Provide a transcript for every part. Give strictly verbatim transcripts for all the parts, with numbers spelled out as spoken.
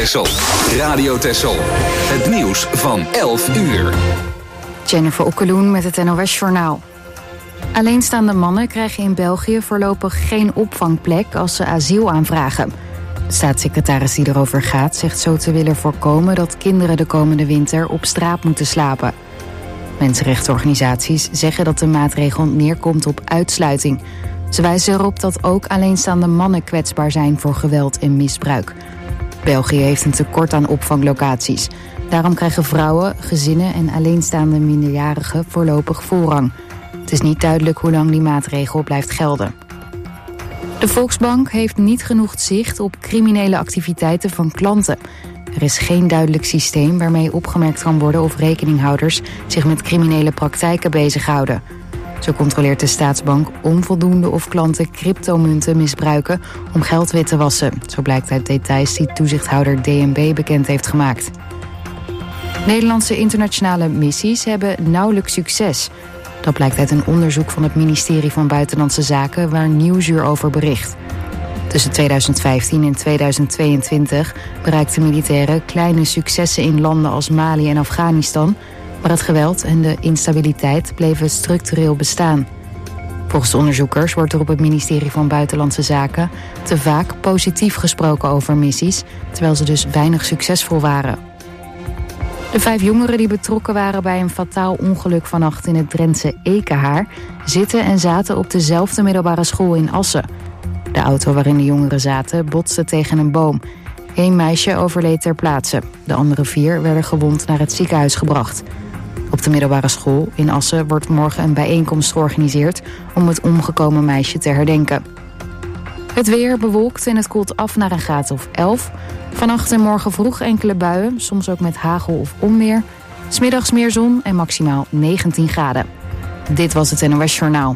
Texel. Radio Texel. Het nieuws van elf uur. Jennifer Okkeloen met het N O S-journaal. Alleenstaande mannen krijgen in België voorlopig geen opvangplek als ze asiel aanvragen. De staatssecretaris die erover gaat zegt zo te willen voorkomen dat kinderen de komende winter op straat moeten slapen. Mensenrechtenorganisaties zeggen dat de maatregel neerkomt op uitsluiting. Ze wijzen erop dat ook alleenstaande mannen kwetsbaar zijn voor geweld en misbruik. België heeft een tekort aan opvanglocaties. Daarom krijgen vrouwen, gezinnen en alleenstaande minderjarigen voorlopig voorrang. Het is niet duidelijk hoe lang die maatregel blijft gelden. De Volksbank heeft niet genoeg zicht op criminele activiteiten van klanten. Er is geen duidelijk systeem waarmee opgemerkt kan worden of rekeninghouders zich met criminele praktijken bezighouden. Zo controleert de staatsbank onvoldoende of klanten cryptomunten misbruiken om geld wit te wassen. Zo blijkt uit details die toezichthouder D N B bekend heeft gemaakt. Nederlandse internationale missies hebben nauwelijks succes. Dat blijkt uit een onderzoek van het ministerie van Buitenlandse Zaken waar Nieuwsuur over bericht. Tussen tweeduizend vijftien en tweeduizend tweeëntwintig bereikten militairen kleine successen in landen als Mali en Afghanistan, maar het geweld en de instabiliteit bleven structureel bestaan. Volgens de onderzoekers wordt er op het ministerie van Buitenlandse Zaken te vaak positief gesproken over missies, terwijl ze dus weinig succesvol waren. De vijf jongeren die betrokken waren bij een fataal ongeluk vannacht in het Drentse Ekehaar zitten en zaten op dezelfde middelbare school in Assen. De auto waarin de jongeren zaten botste tegen een boom. Eén meisje overleed ter plaatse. De andere vier werden gewond naar het ziekenhuis gebracht. Op de middelbare school in Assen wordt morgen een bijeenkomst georganiseerd om het omgekomen meisje te herdenken. Het weer bewolkt en het koelt af naar een graad of elf. Vannacht en morgen vroeg enkele buien, soms ook met hagel of onweer. 'S Middags meer zon en maximaal negentien graden. Dit was het N O S-journaal.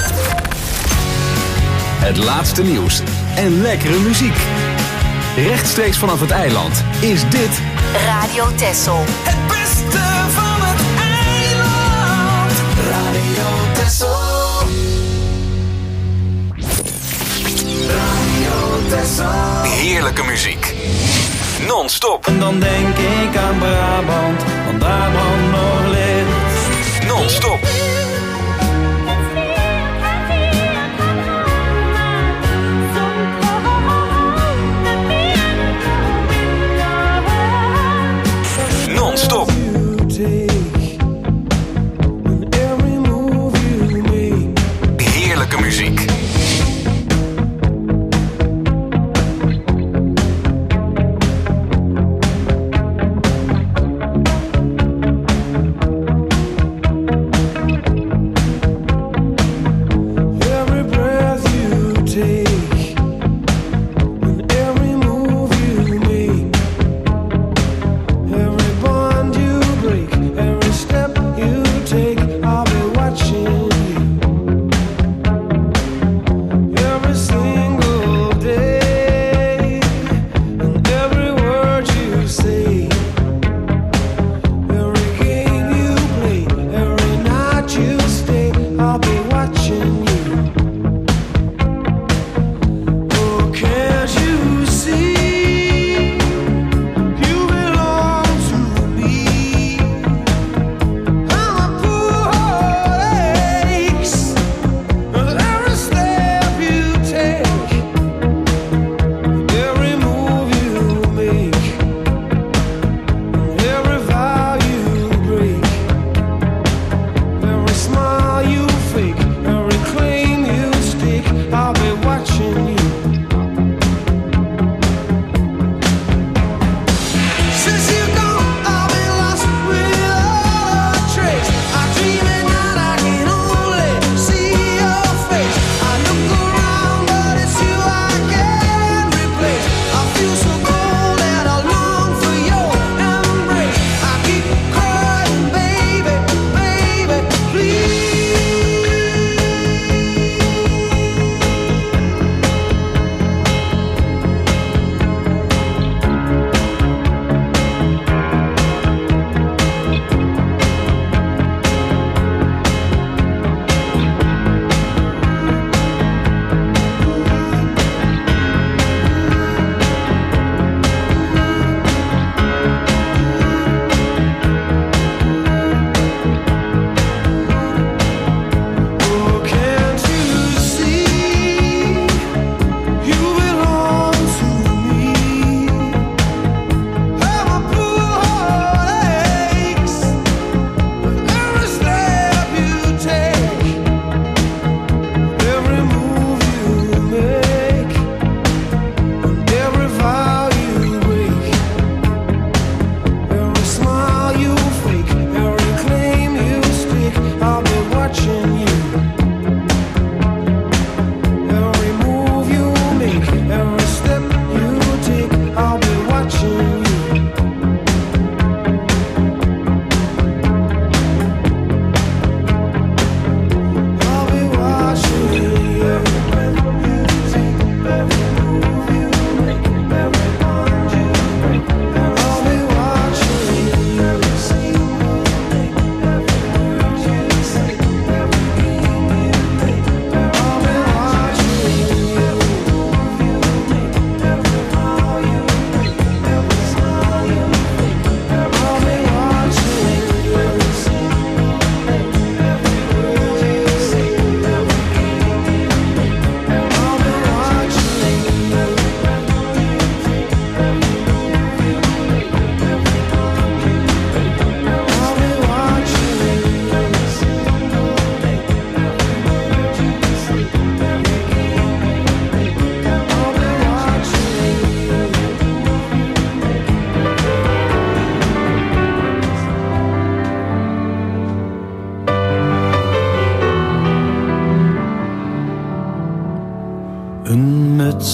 Het laatste nieuws en lekkere muziek. Rechtstreeks vanaf het eiland is dit Radio Texel. Het beste van het eiland. Radio Texel. Radio Texel. heerlijke muziek. Non-stop. En dan denk ik aan Brabant, want daar brandt nog licht. Non-stop. Non-stop. Heerlijke muziek.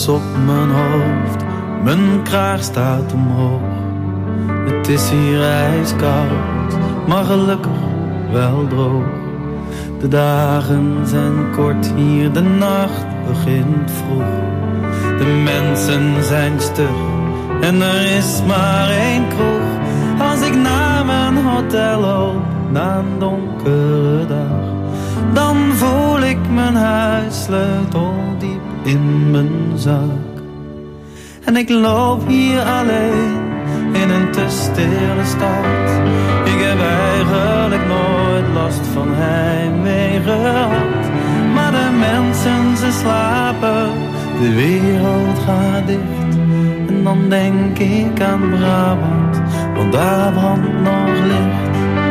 muts op mijn hoofd, mijn kraag staat omhoog. Het is hier ijskoud, maar gelukkig wel droog. De dagen zijn kort hier, de nacht begint vroeg. De mensen zijn stug en er is maar één kroeg. Als ik naar mijn hotel loop, na een donkere dag, dan voel ik mijn huissleutel diep in mijn zak. En ik loop hier alleen in een te stille stad. Ik heb eigenlijk nooit last van heimwee gehad. Maar de mensen, ze slapen, de wereld gaat dicht. En dan denk ik aan Brabant, want daar brandt nog licht.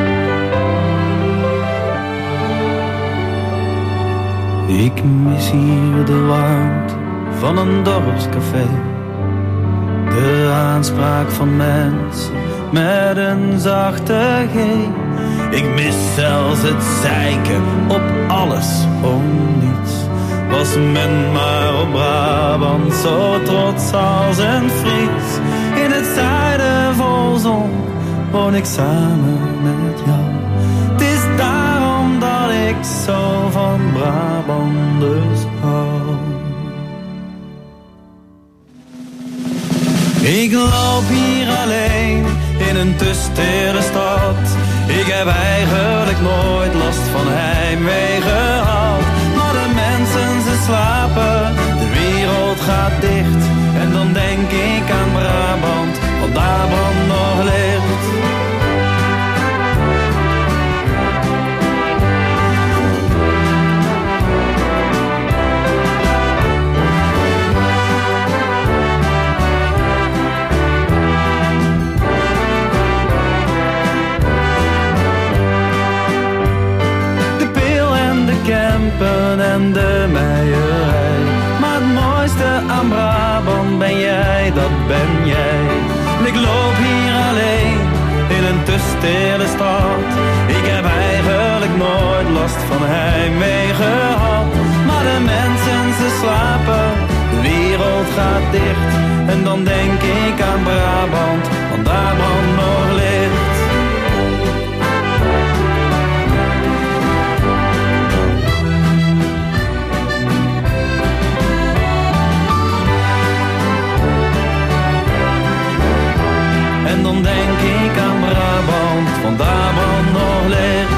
Ik mis hier de warmte van een dorpscafé. De aanspraak van mensen met een zachte G. Ik mis zelfs het zeiken op alles om niets. Was men maar op Brabant zo trots als een Fries. In het zuiden vol zon woon ik samen met jou. Het is daarom dat ik zo van Brabanders hou. Ik loop hier alleen in een te stille stad. Ik heb eigenlijk nooit last van heimwee gehad. Maar de mensen, ze slapen, de wereld gaat dicht. En dan denk ik aan Brabant, want daar brandt nog licht. En de meierij. Maar het mooiste aan Brabant ben jij, dat ben jij. En ik loop hier alleen in een te stille stad. Ik heb eigenlijk nooit last van heimwee gehad. Maar de mensen, ze slapen, de wereld gaat dicht. En dan denk ik aan Brabant, want daar brandt nog licht. En dan denk ik aan Brabant, want daar brandt nog licht.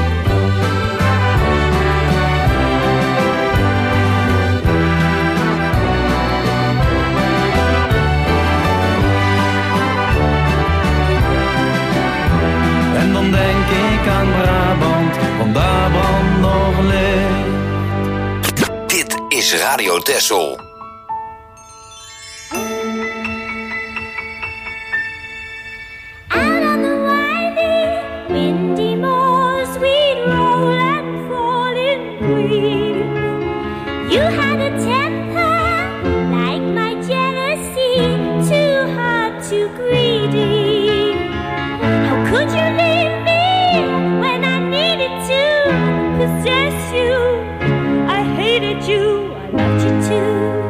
En dan denk ik aan Brabant, want daar brandt nog licht. Dit is Radio Texel. You had a temper like my jealousy, too hard, too greedy. How could you leave me when I needed to possess you? I hated you, I loved you too.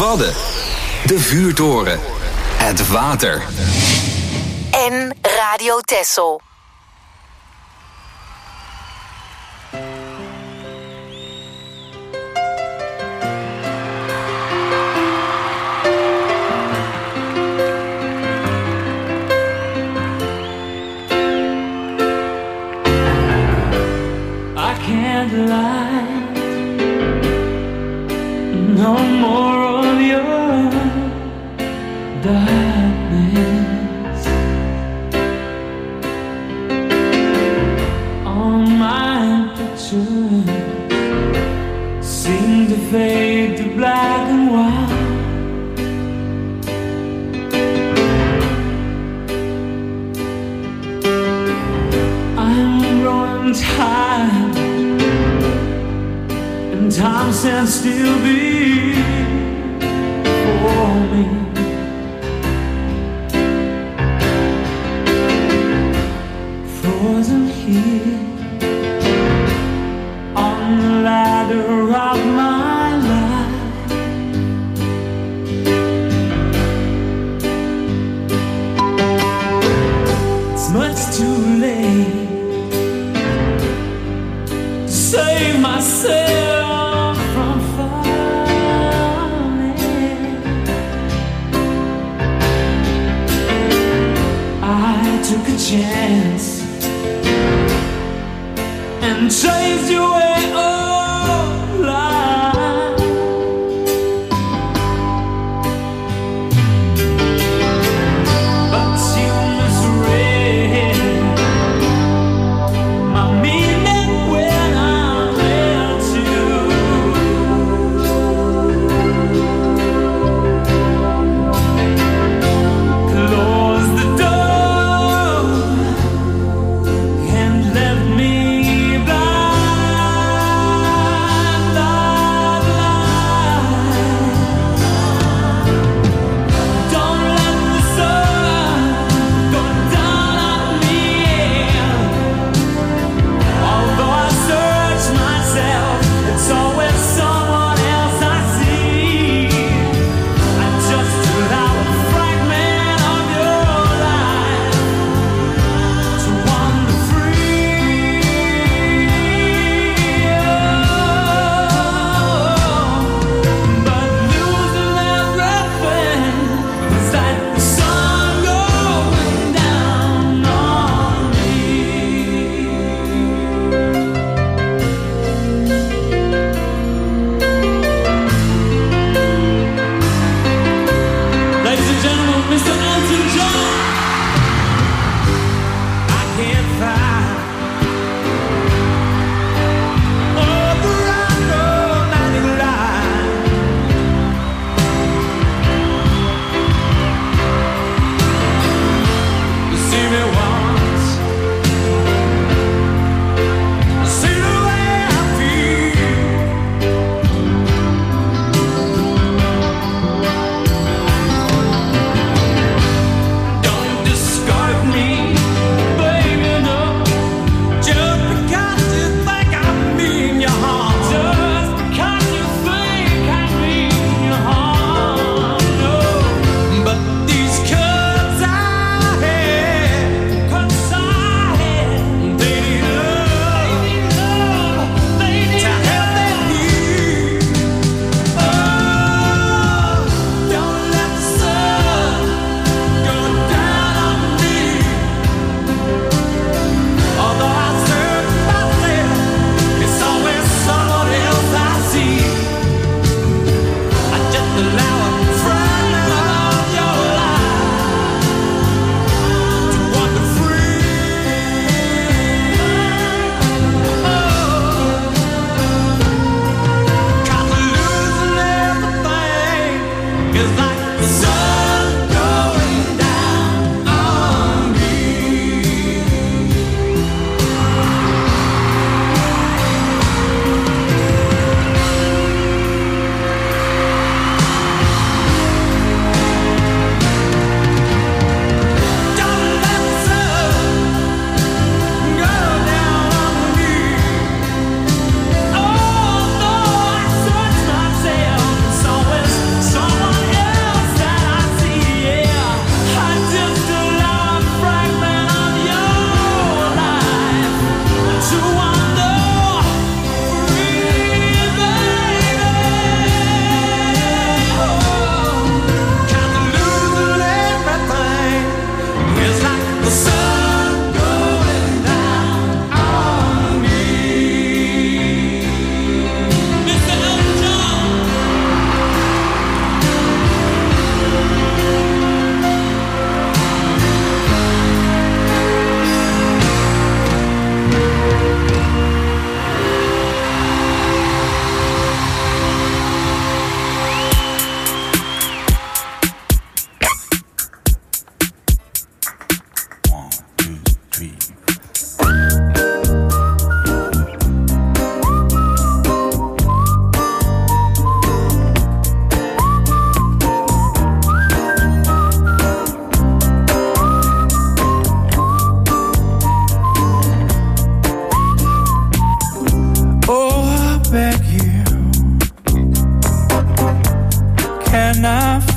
Wadden. De vuurtoren. Het water. En Radio Texel. No more of your darkness. All my pictures seem to fade to black and white. I'm growing tired, and time stands still before me. Frozen here on the ladder of my life. It's much too late to save myself from falling. I took a chance and chased you away, oh life. But you misread my meaning when I left you. Close the door and left me blind.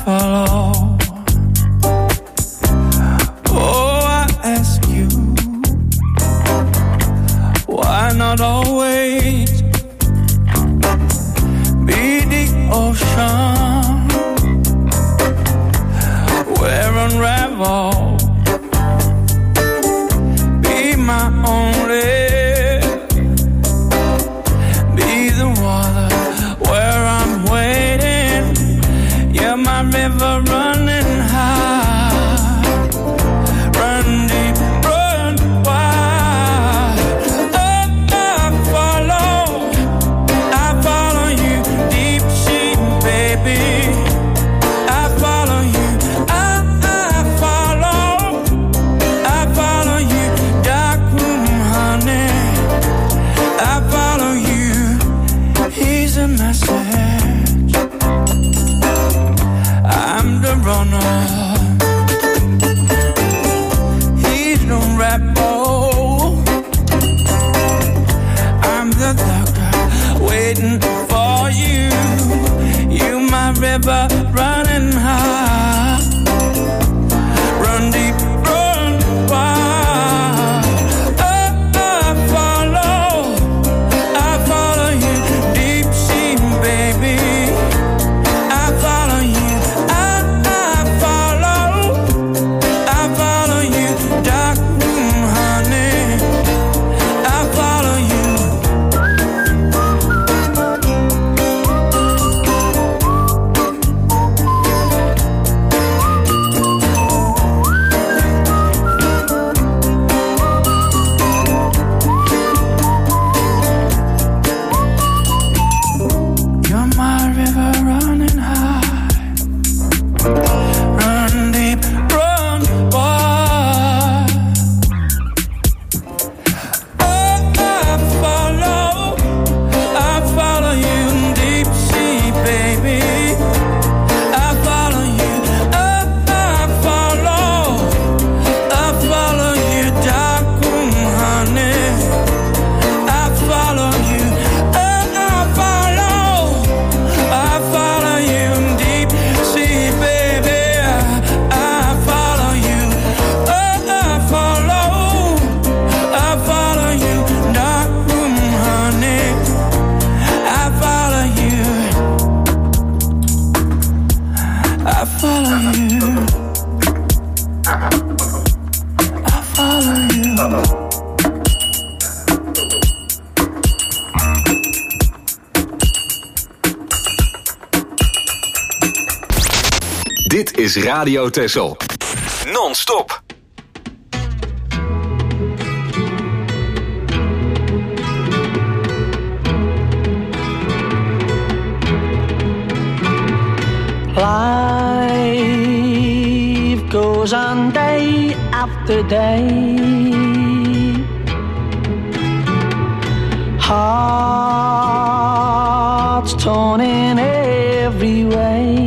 follow. Oh, I ask you, why not always be the ocean where unravel, be my only, be the water where I'm waiting. You're my river running high, run deep, run wide. Oh, I follow, I follow you, deep sea, baby. I follow you, I, I follow, I follow you, dark room, honey. I follow you, here's a message. I'm the runner, he's the rebel. I'm the doctor waiting for you. You my river running high, run deep, run wide. Oh, I follow, I follow you, deep sea, baby. I follow you, I, I follow, I follow you, dark room, honey. I follow you. You're my river running high, run deep, run wide. Oh, I follow, I follow you, deep sea, baby. I follow you, oh, I follow, I follow you, dark room, honey. I follow you, oh, I follow, I follow you, deep sea, baby. I follow you, oh, I follow, I follow you, dark room, honey. I follow you, I follow you, I follow you. Dit is Radio Texel. Non-stop. Life goes on day after day. Hearts torn in every way.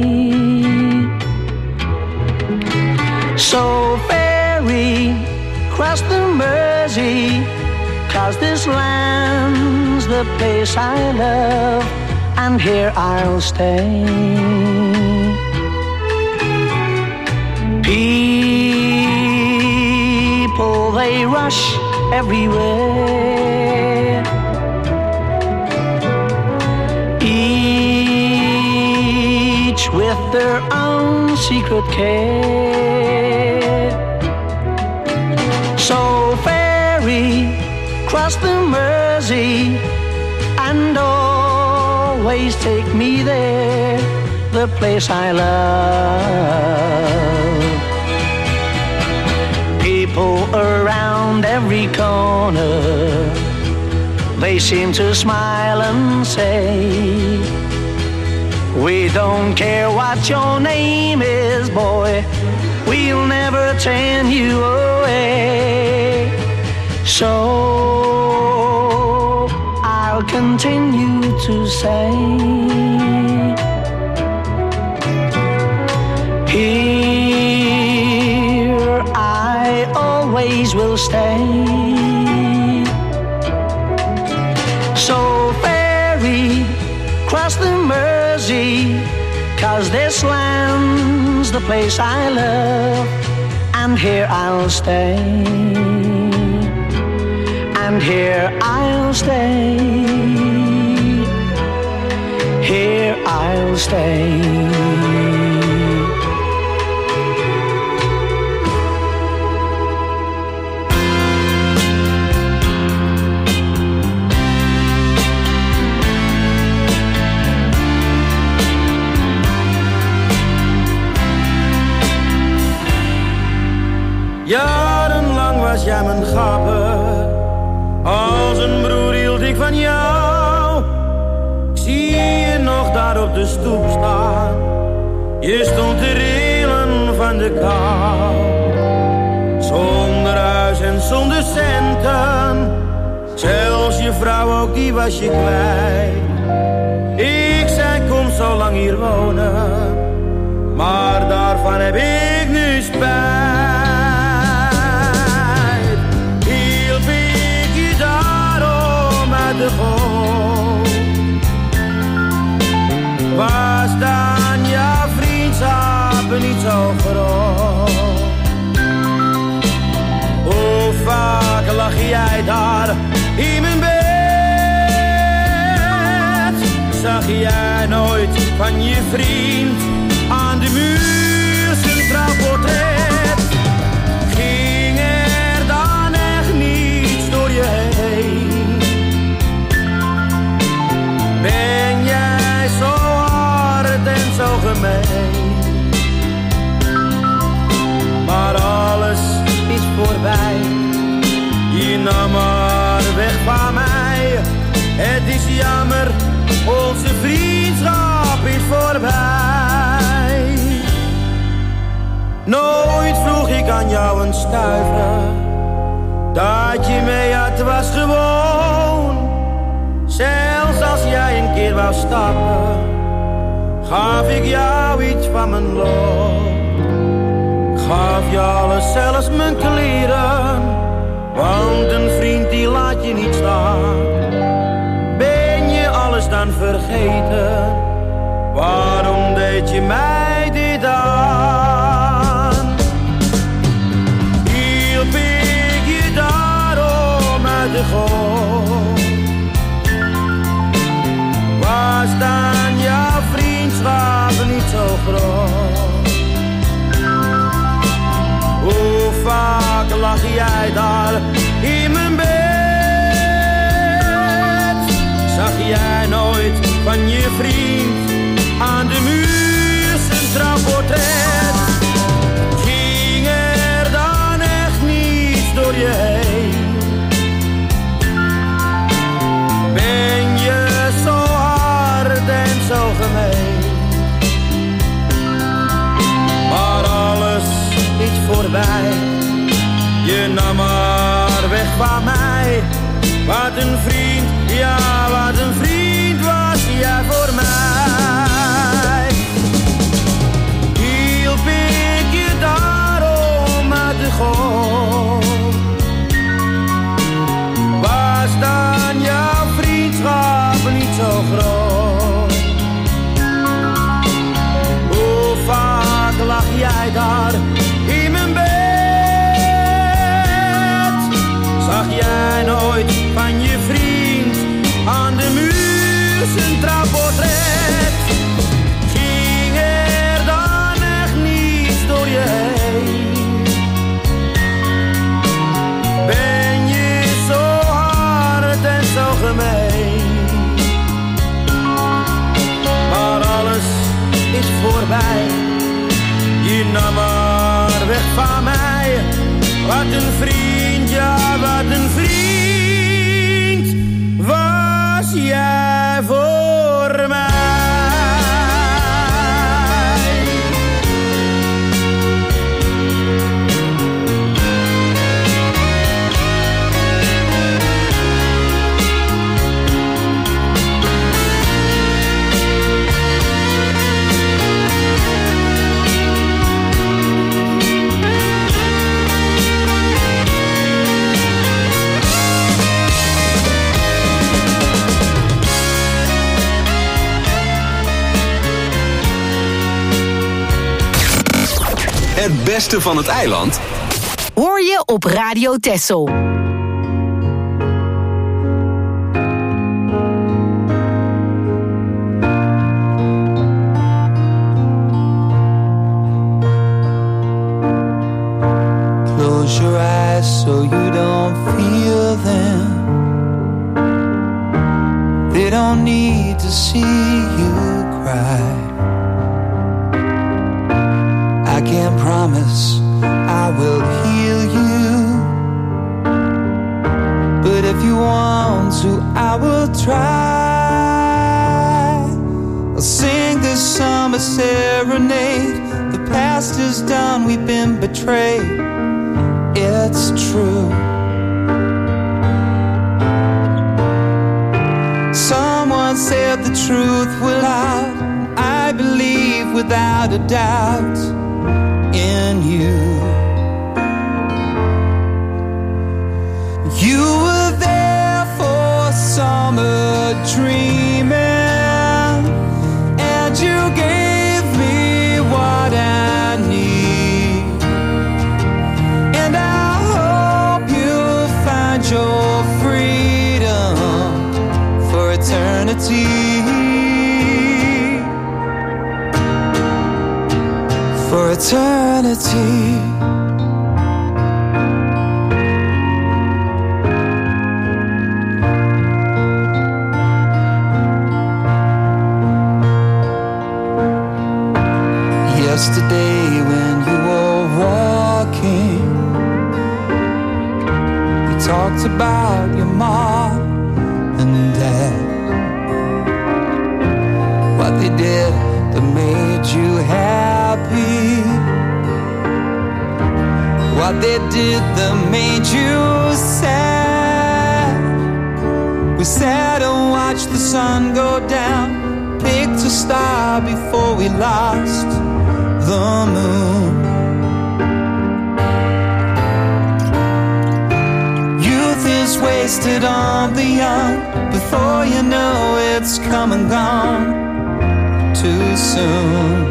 So ferry cross the Mersey, 'cause this land's the place I love, and here I'll stay. People, they rush everywhere, each with their own secret care. So ferry cross the Mersey and always take me there, the place I love. People around every corner, they seem to smile and say, we don't care what your name is, boy, we'll never turn you away. So I'll continue to say, here I always will stay. So ferry cross the Mersey 'cause this land's the place I love, and here I'll stay, and here I'll stay, here I'll stay. Jarenlang was jij mijn gapper, als een broer hield ik van jou. Ik zie je nog daar op de stoep staan, je stond te rillen van de kou. Zonder huis en zonder centen, zelfs je vrouw ook die was je kwijt. Ik zei kom zo lang hier wonen, maar daarvan heb ik nu spijt. De goot. Was dan jouw vriendschap niet zo groot? Hoe vaak lag jij daar in mijn bed? Zag jij nooit van je vriend aan de muur zijn trouwportret? Ging er dan echt niets door je heen? Ben jij zo hard en zo gemeen? Maar alles is voorbij, je nam maar weg van mij. Het is jammer, onze vriendschap is voorbij. Nooit vroeg ik aan jou een stuiver, dat je mee had was gewoon. Zelfs als jij een keer wou stappen, gaf ik jou iets van mijn loon. Gaf je alles, zelfs mijn kleren, want een vriend die laat je niet staan. Ben je alles dan vergeten, waarom deed je mij dit aan? Hielp ik je daarom uit de goot? Was dan jouw vriendschap niet zo groot? Hoe vaak lag jij daar in mijn bed? Zag jij nooit van je vriend aan de muur zijn trouwportret? Ging er dan echt niets door je heen? Ben je zo en zo gemeen? Maar alles is voorbij, je nam maar weg van mij. Wat een vriend, ja wat een vriend was jij voor mij. Hielp ik je daarom uit de goot? Was dan jouw vriendschap niet zo groot? Hoe vaak lag jij daar in mijn bed? Zag jij nooit van je vriend aan de muur zijn trouwportret? Ging er dan echt niets door je heen? Ben je zo hard en zo gemeen? Maar alles is voorbij, je nam maar weg van mij. Wat een vriend, ja wat een vriend was jij voor mij. beste van het eiland hoor je op Radio Texel. Close your eyes so you don't feel them. They don't need to see you cry. I can't promise I will heal you, but if you want to, I will try. I'll sing this summer serenade. The past is done, we've been betrayed. It's true. Someone said the truth will out. I believe without a doubt in you. You were there for summer dreaming, and you gave me what I need. And I hope you'll find your freedom for eternity. For eternity. Yesterday when you were walking, you talked about your mom and dad, what they did that made you happy, what they did that made you sad. We sat and watched the sun go down, picked a star before we lost the moon. Youth is wasted on the young. Before you know it's come and gone too soon.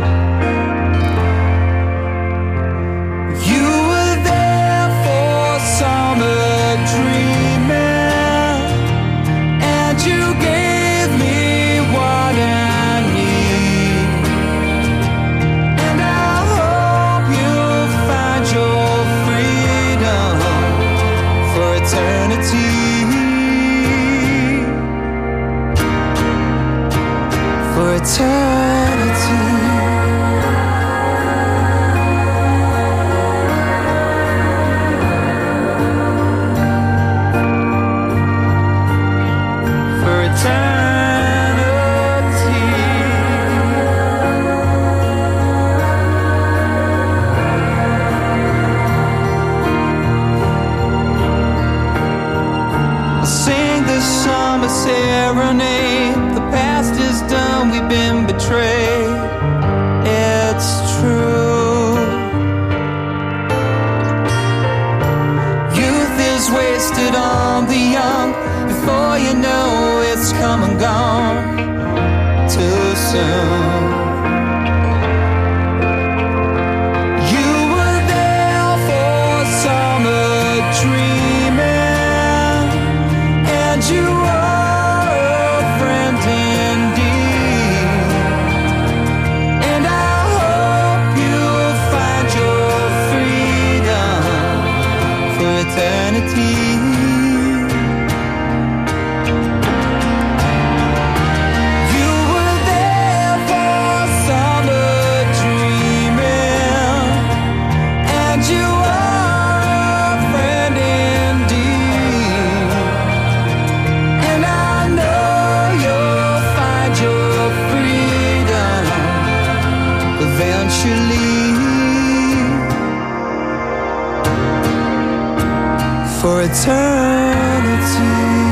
You were there for summer dreaming, and you gave me what I need. And I hope you'll find your freedom for eternity. For eternity. For eternity. I'll sing this summer serenade. The past is done, we've been betrayed. It's true. Youth is wasted on the young. Before you know it's come and gone too soon. You were there for summer dreaming, and you are a friend indeed. And I hope you'll find your freedom for eternity. You were there for summer dreaming, and you are a friend indeed. And I know you'll find your freedom eventually. For eternity.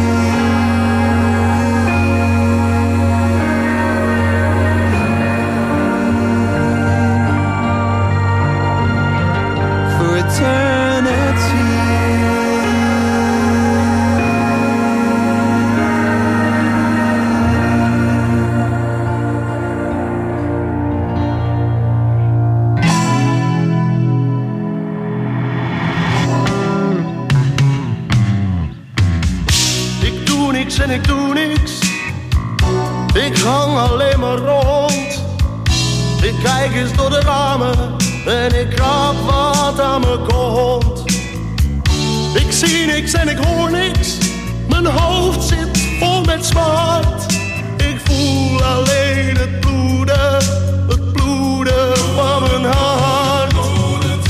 For eternity. doe niks. Ik hang alleen maar rond. Ik kijk eens door de ramen en ik krap wat aan me komt. Ik zie niks en ik hoor niks. Mijn hoofd zit vol met smart. Ik voel alleen het bloeden, het bloeden van mijn hart. Bloedend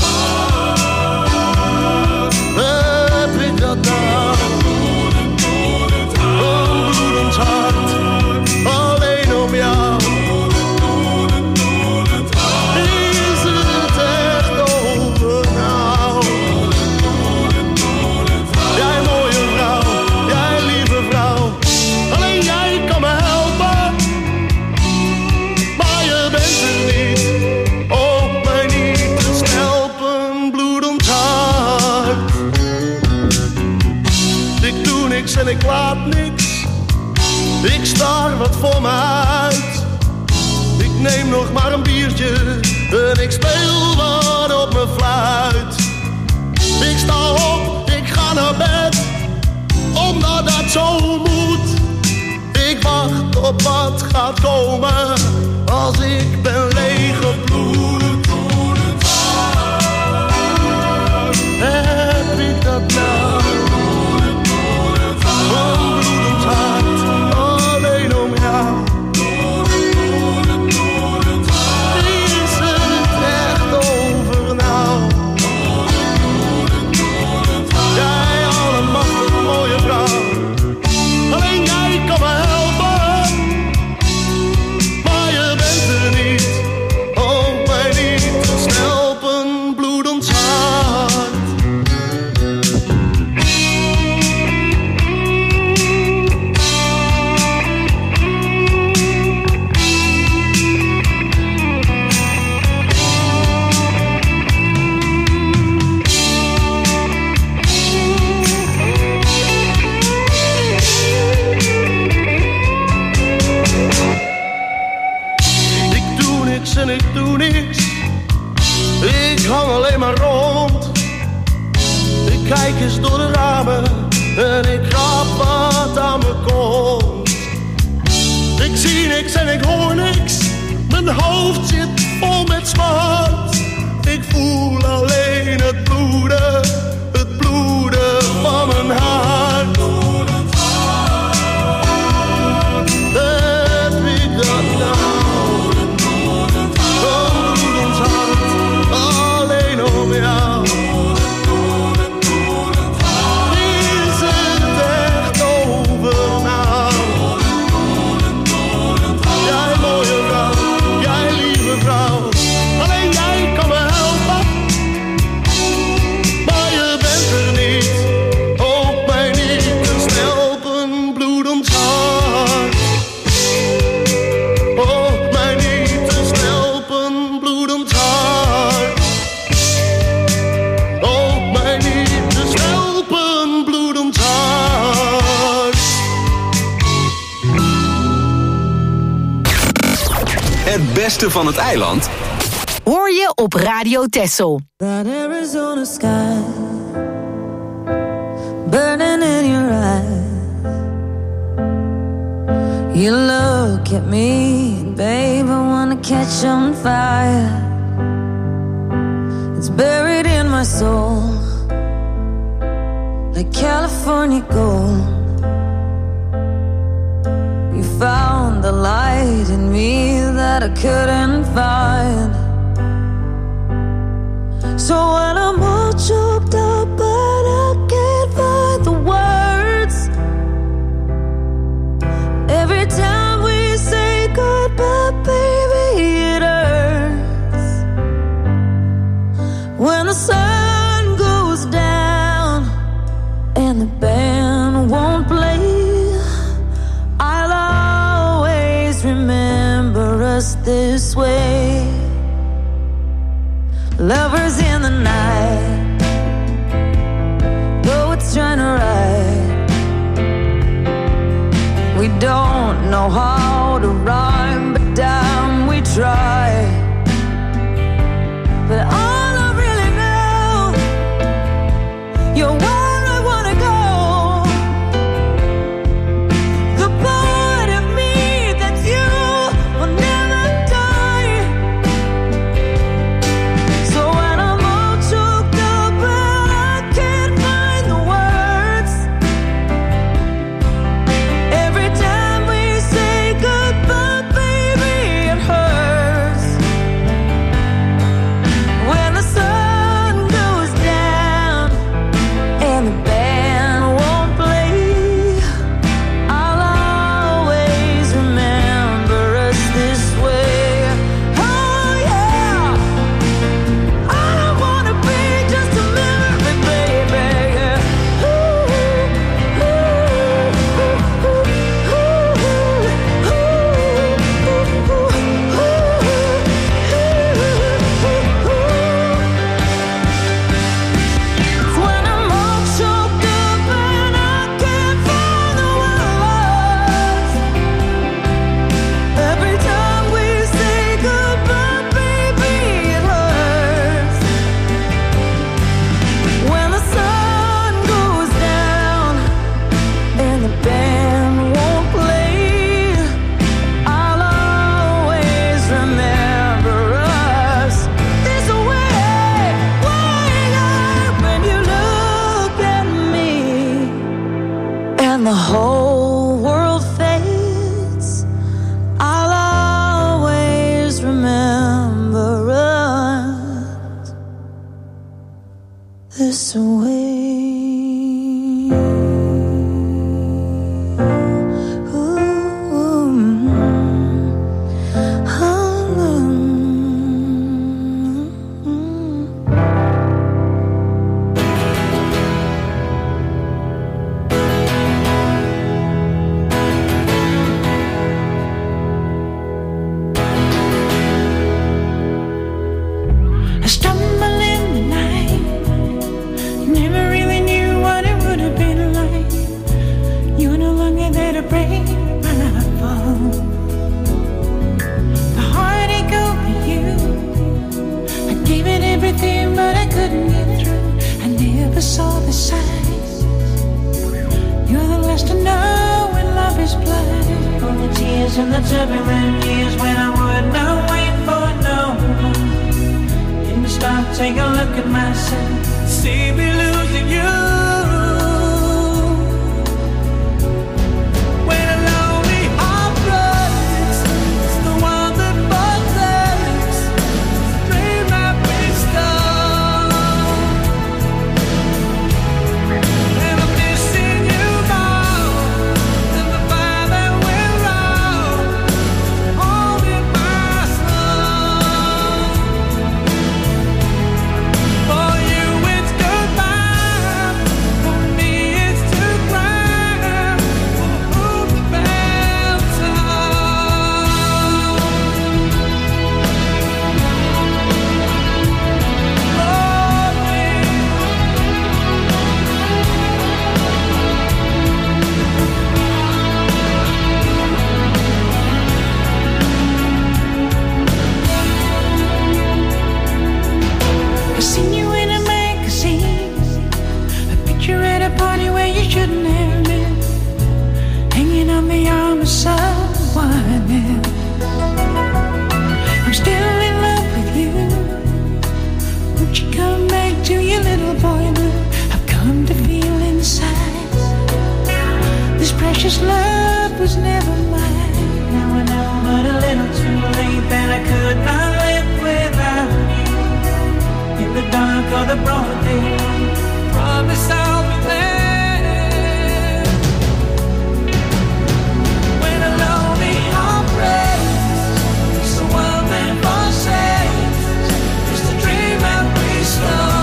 hart. Heb ik dat nou? Bloedend, bloedend hart. Een bloedend hart. Alleen om jou. Bloedend, bloedend, bloedend hart. Is het echt over nou? Bloedend, bloedend, bloedend hart. Jij mooie vrouw, jij lieve vrouw. Alleen jij kan me helpen. Maar je bent er niet. Ook mij niet te stelpen, bloedend hart. Ik doe niks en ik laat niks. Ik staar wat voor me uit. Ik neem nog maar een biertje en ik speel wat op mijn fluit. Ik sta op, ik ga naar bed, omdat dat zo moet. Ik wacht op wat gaat komen, als ik ben leeggebloed. Heb ik dat nou? Een bloedend hart, alleen om jou. Is het echt over nou? Jij allemachtig mooie vrouw. Alleen jij kan me helpen. Maar je bent er niet. Ook mij niet te stelpen, bloedend hart. Ik doe niks en ik doe niks. Ik hang alleen maar rond. Ik kijk eens door de ramen en ik krap wat aan me komt. Ik zie niks en ik hoor niks. Mijn hoofd zit vol met smart. Ik voel alleen het bloeden, het bloeden van mijn hart. Bloedend hart. Heb ik dat nou? Een bloedend hart, alleen om jou. Is het echt over nou? Jij mooie vrouw, jij lieve vrouw. Alleen jij kan me helpen. Maar je bent er niet. Ook mij niet te stelpen, bloedend hart. Ook mij niet te stelpen, bloedend hart. Ook mij niet te stelpen, bloedend hart. Het beste van het eiland Hoor je op Radio Texel. That Arizona sky burning in your eyes. You look at me, babe, I wanna catch on fire. It's buried in my soul, like California gold. You found the light in me that I couldn't find. So when I'm all choked up but I can't find the words, every time we say goodbye, baby, it hurts. When the sun goes down and the band won't play, I'll always remember us this way. Lovers in the night, though it's trying to ride. We don't know how to rhyme, but damn, we try. But all I really know, you're where I wanna go. The to break my fall. The heartache over you, I gave it everything, but I couldn't get through. I never saw the signs. You're the last to know when love is blind. From the tears and the turbulent years when I would not wait for no one. In the stop, take a look at myself. See me losing you. Precious love was never mine. Now I know, but a little too late, that I could not live without you. In the dark or the broad day, promise I'll be there. When a lonely heart breaks, it's the one that forsakes. It's the dream that we stole.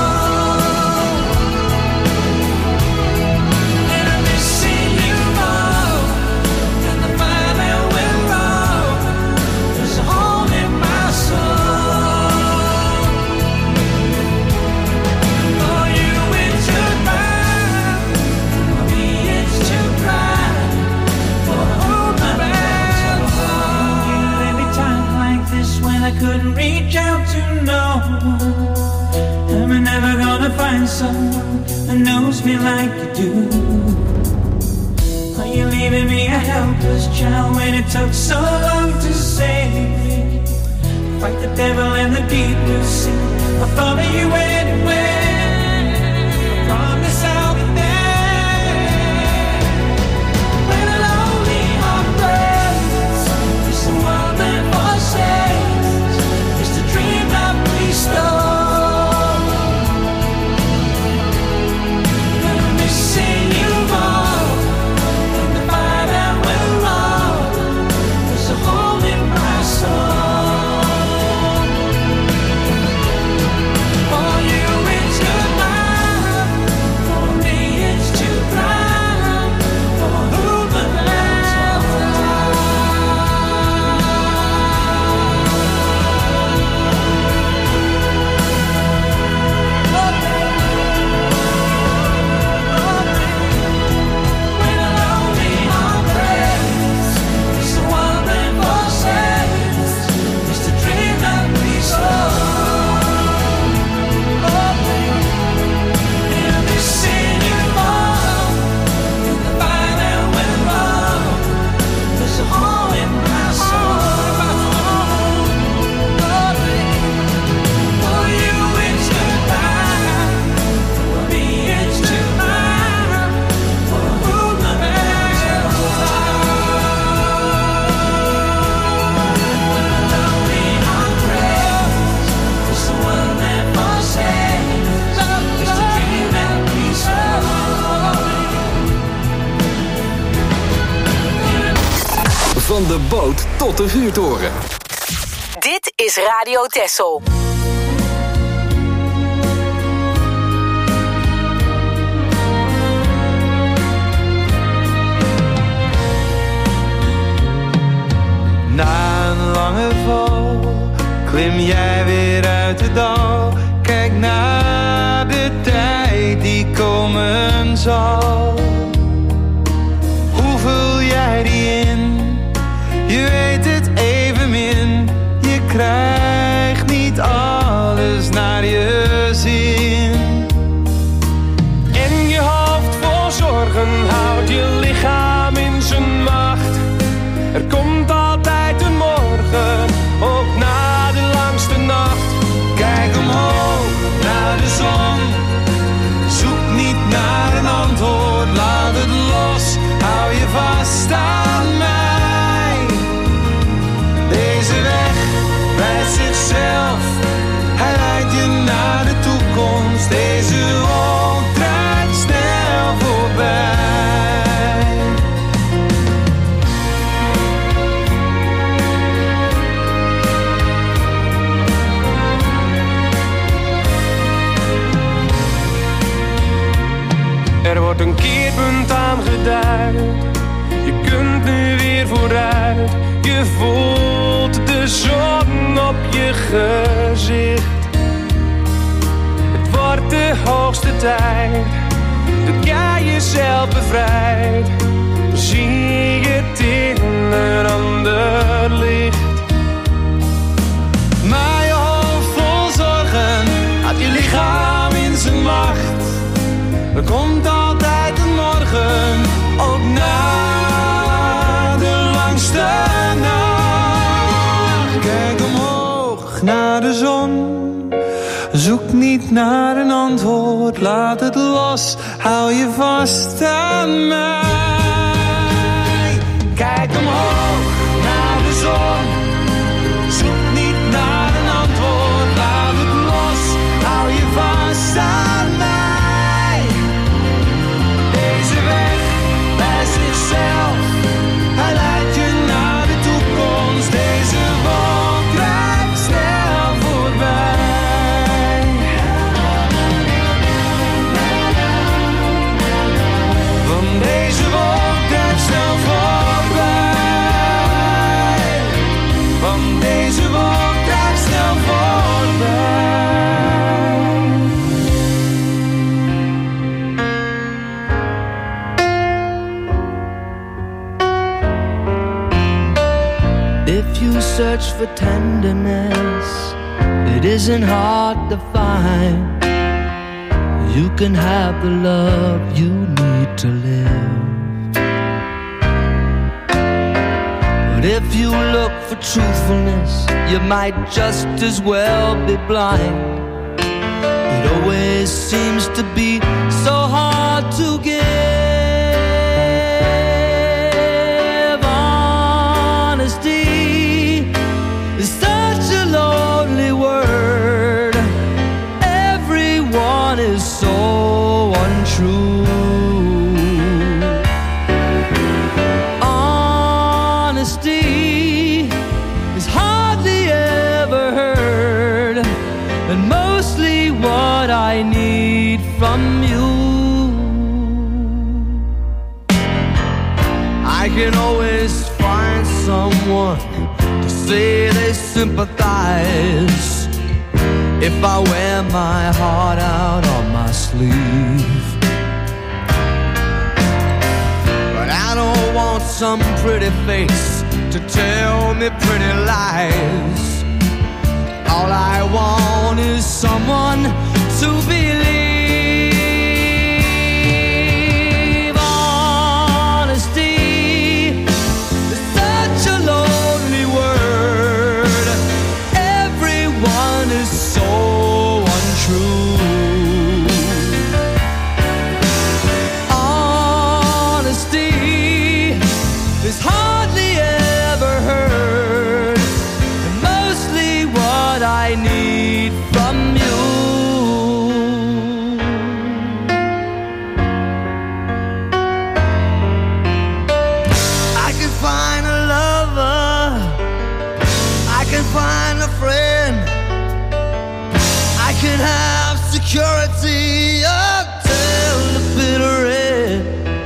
I couldn't reach out to no one. Am I never gonna find someone that knows me like you do? Are you leaving me a helpless child when it took so long to save me? Fight the devil in the deep blue sea. I'll follow you anywhere. I promise I'll be there. When a lonely heart breaks, it's the one that forsakes. Stone. And I'm missing you more than the fire that will roll. There's a hole in my soul. For you it's goodbye, for me it's too bright. For whom the last Van de boot tot de vuurtoren. Dit is Radio Texel. Na een lange val klim jij weer uit de dal. Kijk naar de tijd die komen zal. Hoe vul jij vooruit. Je voelt de zon op je gezicht. Het wordt de hoogste tijd dat jij jezelf bevrijdt. Zie je het in een ander licht. Maar je hoofd vol zorgen had je lichaam in zijn macht. Er komt altijd een morgen, ook na de langste nacht. Kijk omhoog naar de zon. Zoek niet naar een antwoord, laat het los, hou je vast aan mij. Kijk omhoog naar de zon. Zoek niet naar een antwoord, laat het los, hou je vast aan mij. Deze weg bij zichzelf, hij leidt je naar de toekomst. Deze wolk drijft snel voorbij. Van deze wolk drijft snel voorbij. Van deze wolk drijft snel voorbij. If you search for tenderness, it isn't hard to find. You can have the love you need to live. But if you look for truthfulness, you might just as well be blind. It always seems to be so hard to give. Honesty is such a lonely word. Everyone is so untrue. Honesty is hardly ever heard, and mostly what I need from you. I can always find someone to say they sympathize if I wear my heart out on my sleeve. But I don't want some pretty face to tell me pretty lies. All I want is someone to believe. Honesty is such a lonely word. Everyone is so untrue. Honesty is hardly ever heard, and mostly what I need from you. I can find a lover, I can find a friend, I can have security until the bitter end.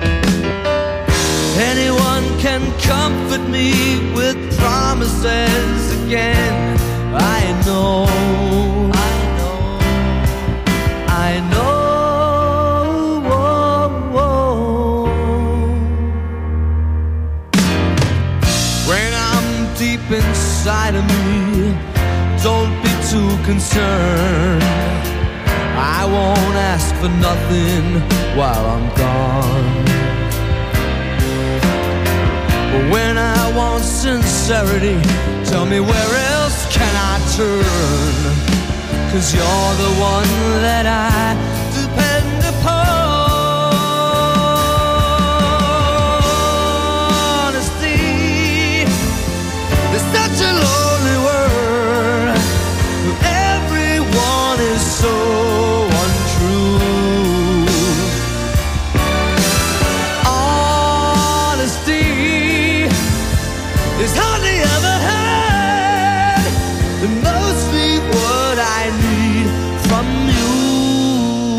Anyone can comfort me with promises again. I know, I know, I know. When I'm deep inside of me, don't be too concerned. I won't ask for nothing while I'm gone. But when I want sincerity, tell me where else can I turn? 'Cause you're the one that I depend upon. Honesty is such a lonely word. Everyone is so untrue. Honesty is hardly ever heard, and mostly what I need from you.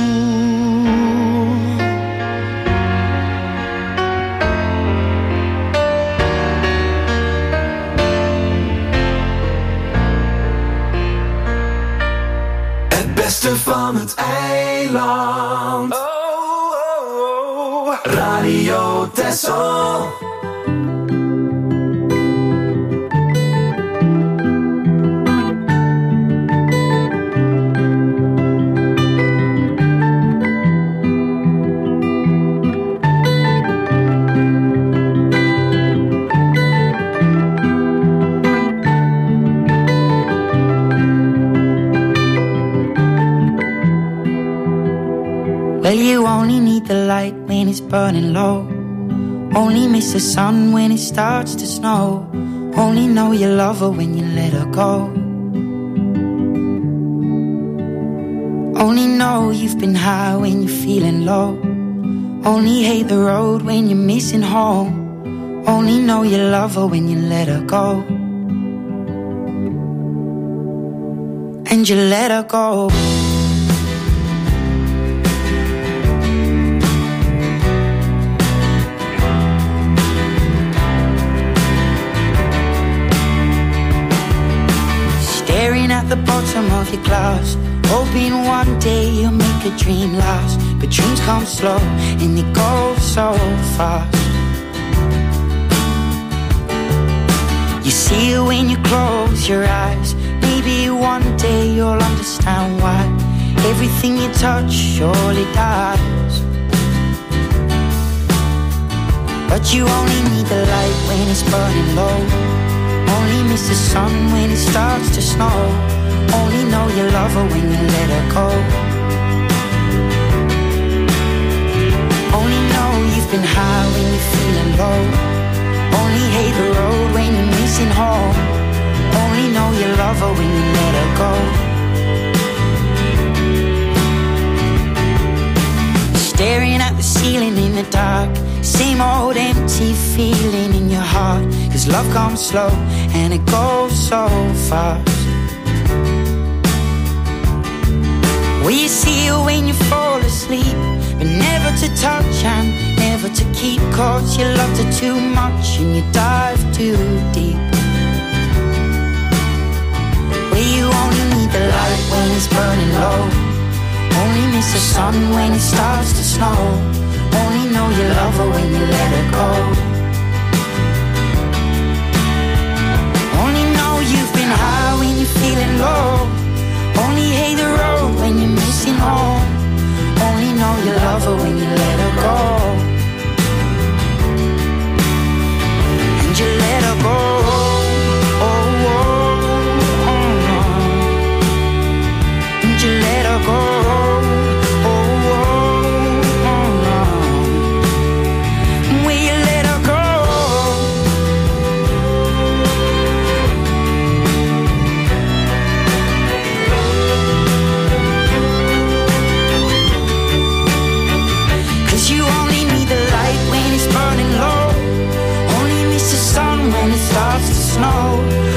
beste van het eiland. Oh, oh, oh. Radio Texel. Well, you only need the light when it's burning low. Only miss the sun when it starts to snow. Only know you love her when you let her go. Only know you've been high when you're feeling low. Only hate the road when you're missing home. Only know you love her when you let her go. And you let her go. Staring at the bottom of your glass, hoping one day you'll make a dream last. But dreams come slow and they go so fast. You see it when you close your eyes. Maybe one day you'll understand why everything you touch surely dies. But you only need the light when it's burning low. Only miss the sun when it starts to snow. Only know you love her when you let her go. Only know you've been high when you're feeling low. Only hate the road when you're missing home. Only know you love her when you let her go. Staring at the ceiling in the dark, same old empty feeling in your heart. Cause love comes slow and it goes so fast. Well, you see it when you fall asleep, but never to touch and never to keep. Cause you loved her too much and you dive too deep. Well, you only need the light when it's burning low. Only miss the sun when it starts to snow. Only know you love her when you let her go. Only know you've been high when you're feeling low. Only hate the road when you're missing home. Only know you love her when you let her go. And you let her go. Oh, oh, oh, oh. And you let her go. Starts to snow.